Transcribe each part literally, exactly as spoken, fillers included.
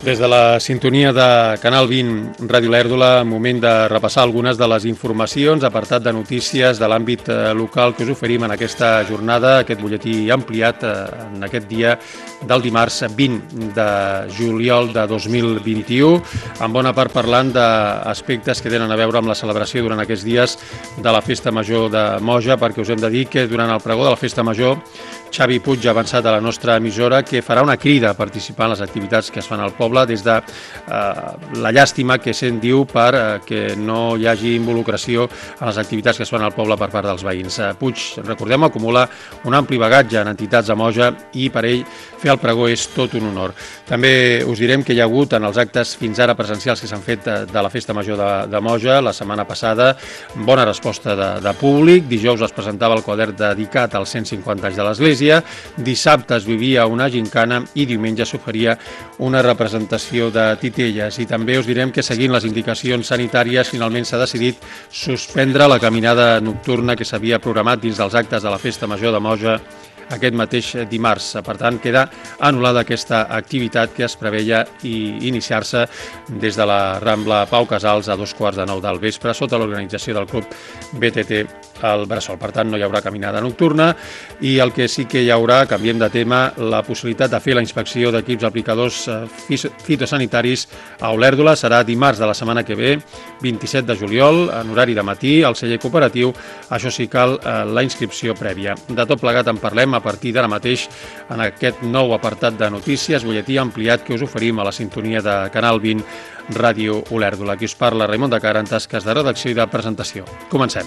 Des de la sintonia de Canal vint Ràdio Olèrdola, moment de repassar algunes de les informacions, apartat de notícies de l'àmbit local que us oferim en aquesta jornada, aquest butlletí ampliat en aquest dia del dimarts vint de juliol de dos mil vint-i-u, en bona part parlant d'aspectes que tenen a veure amb la celebració durant aquests dies de la Festa Major de Moja, perquè us hem de dir que durant el pregó de la Festa Major Xavi Puig ha avançat a la nostra emissora que farà una crida a participar en les activitats que es fan al poble des de eh, la llàstima que se'n diu per eh, que no hi hagi involucració en les activitats que es fan al poble per part dels veïns. Eh, Puig, recordem, acumula un ampli bagatge en entitats a Moja i per ell fer el pregó és tot un honor. També us direm que hi ha hagut en els actes fins ara presencials que s'han fet de, de la Festa Major de, de Moja la setmana passada bona resposta de, de públic. Dijous es presentava el quadern dedicat als cent cinquanta anys de l'Església. Dissabte es vivia una gincana i diumenge s'oferia una representació de titelles. I també us direm que seguint les indicacions sanitàries finalment s'ha decidit suspendre la caminada nocturna que s'havia programat dins dels actes de la Festa Major de Moja aquest mateix dimarts. Per tant, queda anul·lada aquesta activitat que es preveia iniciar-se des de la Rambla Pau Casals a dos quarts de nou del vespre sota l'organització del club B T T al Bressol. Per tant, no hi haurà caminada nocturna i el que sí que hi haurà, canviem de tema, la possibilitat de fer la inspecció d'equips aplicadors fitosanitaris a Olèrdola serà dimarts de la setmana que ve, vint-i-set de juliol, en horari de matí, al celler cooperatiu. Això sí, cal la inscripció prèvia. De tot plegat en parlem a partir d'ara mateix en aquest nou apartat de notícies, butlletí ampliat que us oferim a la sintonia de Canal vint Ràdio Olèrdola. Aquí us parla Raimon de Cara en tasques de redacció i de presentació. Comencem.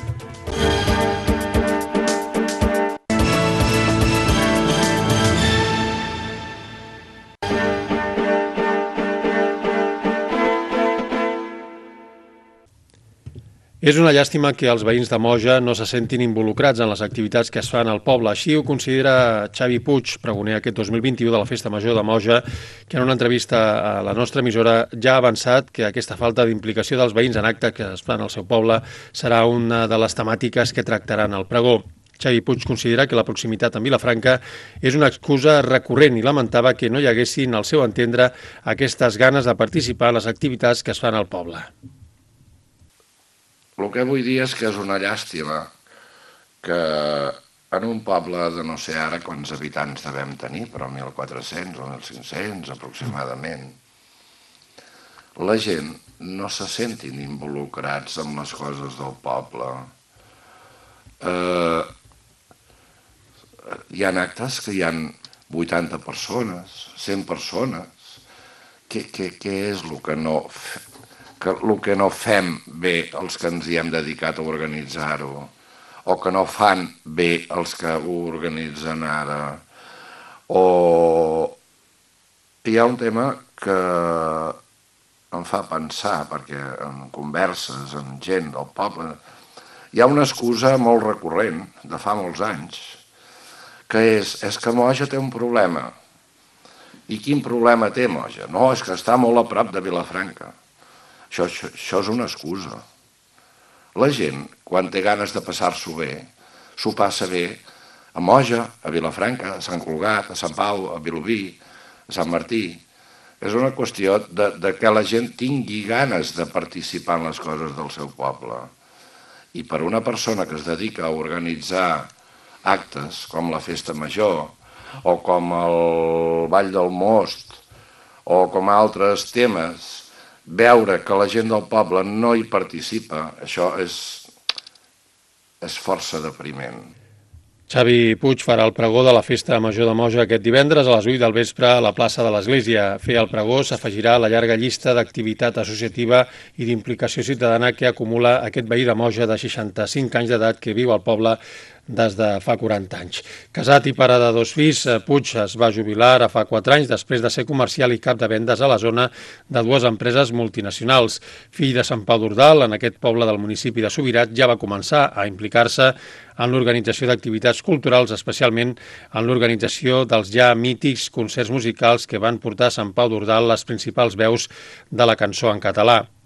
És una llàstima que els veïns de Moja no se sentin involucrats en les activitats que es fan al poble. Així ho considera Xavi Puig, pregoner aquest dos mil vint-i-u de la Festa Major de Moja, que en una entrevista a la nostra emissora ja ha avançat que aquesta falta d'implicació dels veïns en actes que es fan al seu poble serà una de les temàtiques que tractaran al pregó. Xavi Puig considera que la proximitat amb Vilafranca és una excusa recurrent i lamentava que no hi haguessin, al seu entendre, aquestes ganes de participar en les activitats que es fan al poble. El que vull dir és que és una llàstima que en un poble de no sé ara quants habitants devem tenir, però mil quatre-cents o mil cinc-cents aproximadament, la gent no se sentin involucrats en les coses del poble. Eh, hi ha actes que hi ha vuitanta persones, cent persones. Què, què, què és el que no... que el que no fem bé els que ens hi hem dedicat a organitzar-ho, o que no fan bé els que ho organitzen ara. O hi ha un tema que em fa pensar, perquè en converses amb gent del poble hi ha una excusa molt recurrent de fa molts anys, que és, és que Moja té un problema. I quin problema té Moja? No, és que està molt a prop de Vilafranca. Això, això, això és una excusa. La gent, quan té ganes de passar-s'ho bé, s'ho passa bé a Moja, a Vilafranca, a Sant Cugat, a Sant Pau, a Vilobí, a Sant Martí. És una qüestió de, de que la gent tingui ganes de participar en les coses del seu poble. I per una persona que es dedica a organitzar actes com la Festa Major, o com el Ball del Most, o com altres temes, veure que la gent del poble no hi participa, això és, és força depriment. Xavi Puig farà el pregó de la Festa Major de Moja aquest divendres a les vuit del vespre a la plaça de l'Església. A fer el pregó s'afegirà la llarga llista d'activitat associativa i d'implicació ciutadana que acumula aquest veí de Moja de seixanta-cinc anys d'edat que viu al poble des de fa quaranta anys. Casat i pare de dos fills, Puig es va jubilar ara fa quatre anys després de ser comercial i cap de vendes a la zona de dues empreses multinacionals. Fill de Sant Pau d'Ordal, en aquest poble del municipi de Subirats, ja va començar a implicar-se en l'organització d'activitats culturals, especialment en l'organització dels ja mítics concerts musicals que van portar a Sant Pau d'Ordal les principals veus de la cançó en català.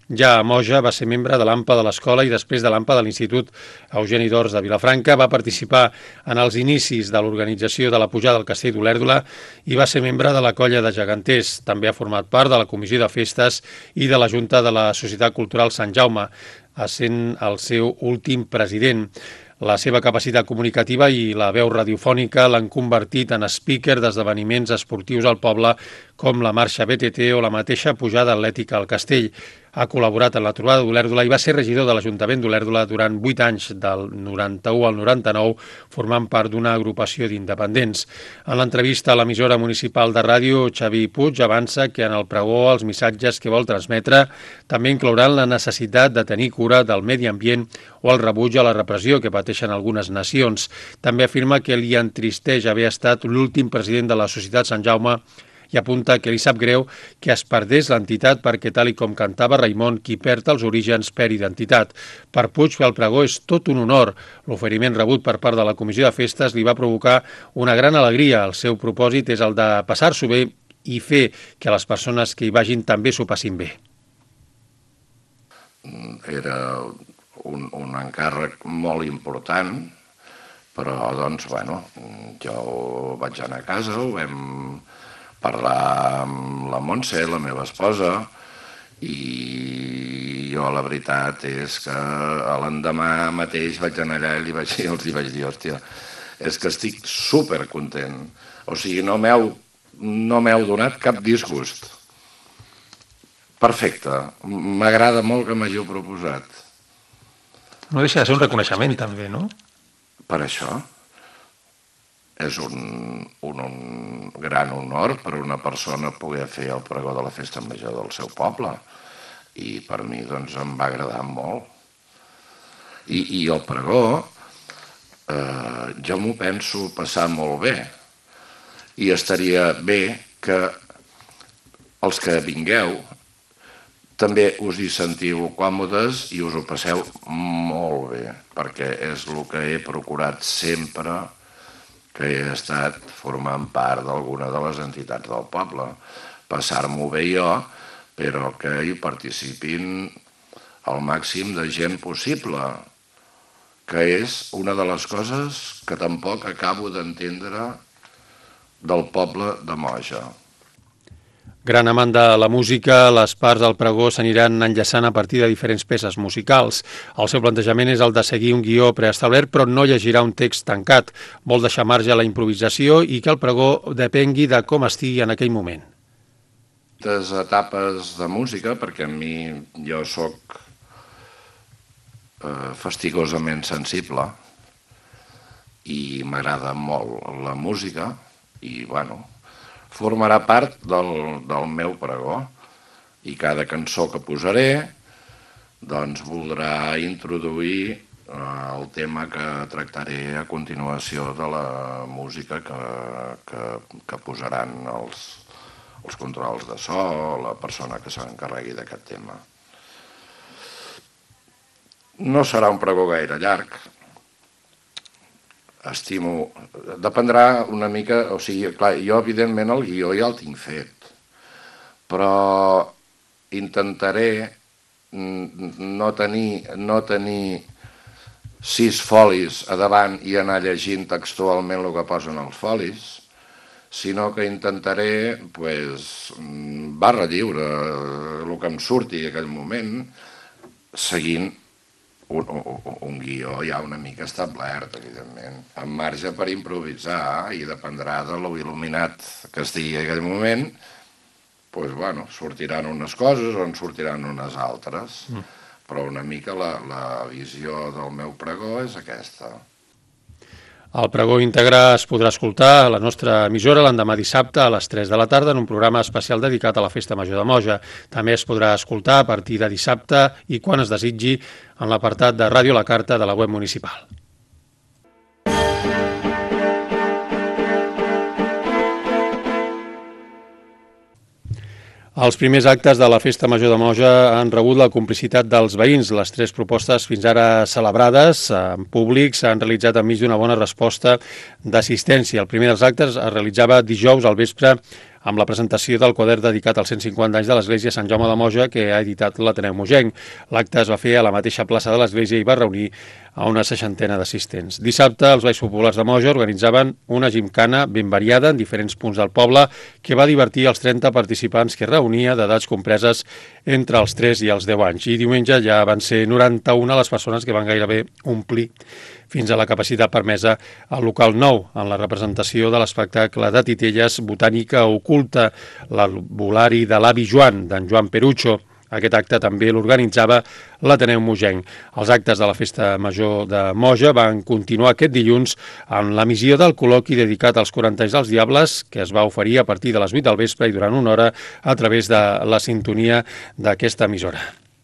Ja a Moja va ser membre de l'A M P A de l'escola i després de l'A M P A de l'Institut Eugeni d'Ors de Vilafranca. Va participar en els inicis de l'organització de la pujada al Castell d'Olèrdola i va ser membre de la colla de geganters. També ha format part de la Comissió de Festes i de la Junta de la Societat Cultural Sant Jaume, essent el seu últim president. La seva capacitat comunicativa i la veu radiofònica l'han convertit en speaker d'esdeveniments esportius al poble com la marxa B T T o la mateixa pujada atlètica al Castell. Ha col·laborat en la trobada d'Olèrdola i va ser regidor de l'Ajuntament d'Olèrdola durant vuit anys, del noranta-u al noranta-nou, formant part d'una agrupació d'independents. En l'entrevista a l'emissora municipal de ràdio, Xavi Puig avança que en el pregó els missatges que vol transmetre també inclouran la necessitat de tenir cura del medi ambient o el rebuig a la repressió que pateixen algunes nacions. També afirma que li entristeix haver estat l'últim president de la Societat Sant Jaume i apunta que li sap greu que es perdés l'entitat perquè, tal i com cantava Raimon, qui perd els orígens perd identitat. Per Puig fer el pregó és tot un honor. L'oferiment rebut per part de la Comissió de Festes li va provocar una gran alegria. El seu propòsit és el de passar-s'ho bé i fer que les persones que hi vagin també s'ho passin bé. Era un, un encàrrec molt important, però, doncs, bueno, jo vaig anar a casa, ho vam parlar amb la Montse, la meva esposa, i jo la veritat és que l'endemà mateix vaig anar allà i li vaig dir, els hi vaig dir, hòstia, és que estic supercontent. O sigui, no m'heu no m'heu donat cap disgust. Perfecte. M'agrada molt que m'hàgiu proposat. No deixa de ser un reconeixement, també, no? Per això. És un, un, un gran honor per una persona poder fer el pregó de la festa major del seu poble. I per mi, doncs, em va agradar molt. I, i el pregó, eh, jo m'ho penso passar molt bé. I estaria bé que els que vingueu també us hi sentiu còmodes i us ho passeu molt bé, perquè és el que he procurat sempre que he estat formant part d'alguna de les entitats del poble. Passar-m'ho bé jo, però que hi participin el màxim de gent possible, que és una de les coses que tampoc acabo d'entendre del poble de Moja. Gran amant de la música, les parts del pregó s'aniran enllaçant a partir de diferents peces musicals. El seu plantejament és el de seguir un guió preestablert, però no llegirà un text tancat. Vol deixar marge a la improvisació i que el pregó depengui de com estigui en aquell moment. Des etapes de música, perquè a mi jo soc eh, fastigosament sensible i m'agrada molt la música i, bueno, formarà part del, del meu pregó i cada cançó que posaré doncs voldrà introduir eh, el tema que tractaré a continuació de la música que, que, que posaran els, els controls de so, la persona que s'encarregui d'aquest tema. No serà un pregó gaire llarg. Estimo... Dependrà una mica... O sigui, clar, jo evidentment el guió ja el tinc fet, però intentaré no tenir, no tenir sis folis a davant i anar llegint textualment el que posen els folis, sinó que intentaré, pues, barra lliure, el que em surti en aquell moment, seguint Un, un, un guió ja una mica establert, evidentment, amb marge per improvisar i dependrà de lo il·luminat que estigui en aquell moment, doncs, bueno, sortiran unes coses o en sortiran unes altres, mm. però una mica la, la visió del meu pregó és aquesta. El pregó íntegre es podrà escoltar a la nostra emissora l'endemà dissabte a les tres de la tarda en un programa especial dedicat a la Festa Major de Moja. També es podrà escoltar a partir de dissabte i quan es desitgi en l'apartat de Ràdio La Carta de la web municipal. Els primers actes de la Festa Major de Moja han rebut la complicitat dels veïns. Les tres propostes fins ara celebrades en públic s'han realitzat enmig d'una bona resposta d'assistència. El primer dels actes es realitzava dijous al vespre amb la presentació del quadern dedicat als cent cinquanta anys de l'Església Sant Jaume de Moja que ha editat l'Ateneu Mogenc. L'acte es va fer a la mateixa plaça de l'Església i va reunir a una seixantena d'assistents. Dissabte, els Balls Populars de Moja organitzaven una gimcana ben variada en diferents punts del poble que va divertir els trenta participants que reunia d'edats compreses entre els tres i els deu anys. I diumenge ja van ser noranta-una les persones que van gairebé omplir fins a la capacitat permesa al local nou, en la representació de l'espectacle de titelles Botànica Oculta, l'albolari de l'avi Joan, d'en Joan Perucho. Aquest acte també l'organitzava l'Ateneu Mogenc. Els actes de la Festa Major de Moja van continuar aquest dilluns amb l'emissió del col·loqui dedicat als quaranta anys dels Diables, que es va oferir a partir de les vuit del vespre i durant una hora a través de la sintonia d'aquesta emissora.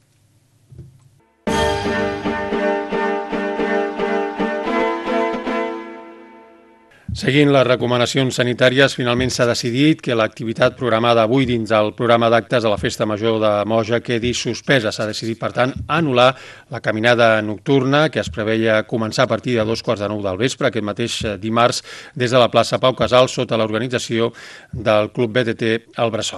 Seguint les recomanacions sanitàries, finalment s'ha decidit que l'activitat programada avui dins el programa d'actes de la Festa Major de Moja quedi suspesa. S'ha decidit, per tant, anul·lar la caminada nocturna que es preveia començar a partir de dos quarts de nou del vespre, aquest mateix dimarts, des de la plaça Pau Casals, sota l'organització del Club B T T El Bressol.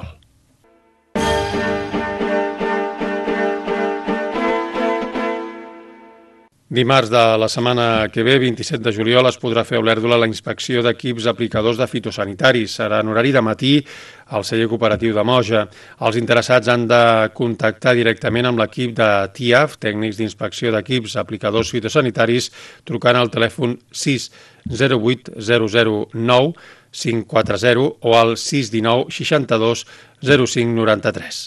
Dimarts de la setmana que ve, vint-i-set de juliol, es podrà fer a Olèrdola la inspecció d'equips aplicadors de fitosanitaris. Serà en horari de matí al celler cooperatiu de Moja. Els interessats han de contactar directament amb l'equip de T I A F, tècnics d'inspecció d'equips aplicadors fitosanitaris, trucant al telèfon sis zero vuit zero zero nou cinc quatre zero o al sis un nou seixanta-dos zero cinc noranta-tres.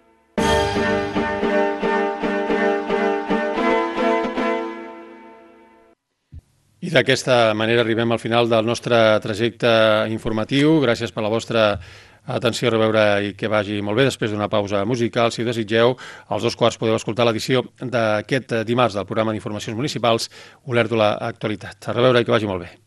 I d'aquesta manera arribem al final del nostre trajecte informatiu. Gràcies per la vostra atenció, a reveure i que vagi molt bé. Després d'una pausa musical, si ho desitgeu, als dos quarts podeu escoltar l'edició d'aquest dimarts del programa d'informacions municipals Olèrdola Actualitat. A reveure i que vagi molt bé.